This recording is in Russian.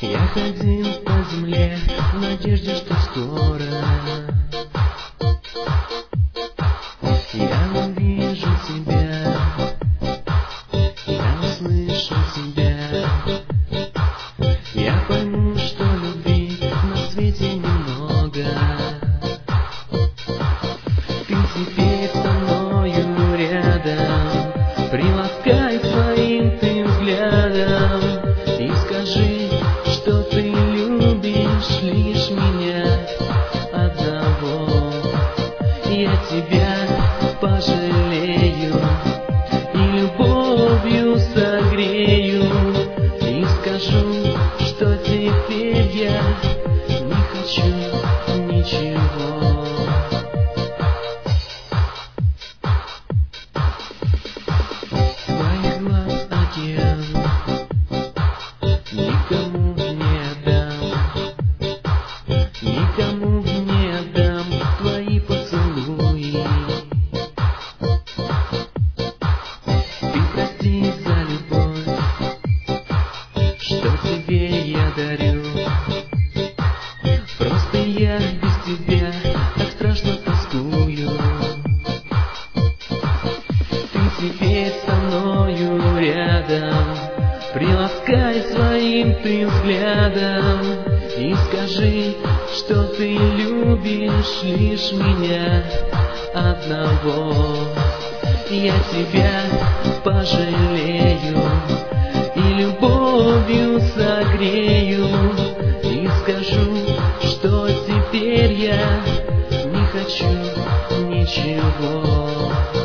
Я ходил по земле в надежде, что скоро я увижу тебя, я услышу тебя, я пойму, что любви на свете немного. Ты теперь со мною рядом, приласкай своим ты взглядом и скажи, что ты любишь лишь меня одного. Я тебя пожалею и любовью согрею, и скажу, что теперь я не хочу ничего. Твоих глаз океан никому не отдам, никому не отдам твои поцелуи. Ты прости за любовь, что тебе я дарю. Просто я без тебя так страшно тоскую. Ты теперь со мною рядом, приласкай своим ты взглядом и скажи, что ты любишь лишь меня одного. Я тебя пожалею и любовью согрею, и скажу, что теперь я не хочу ничего.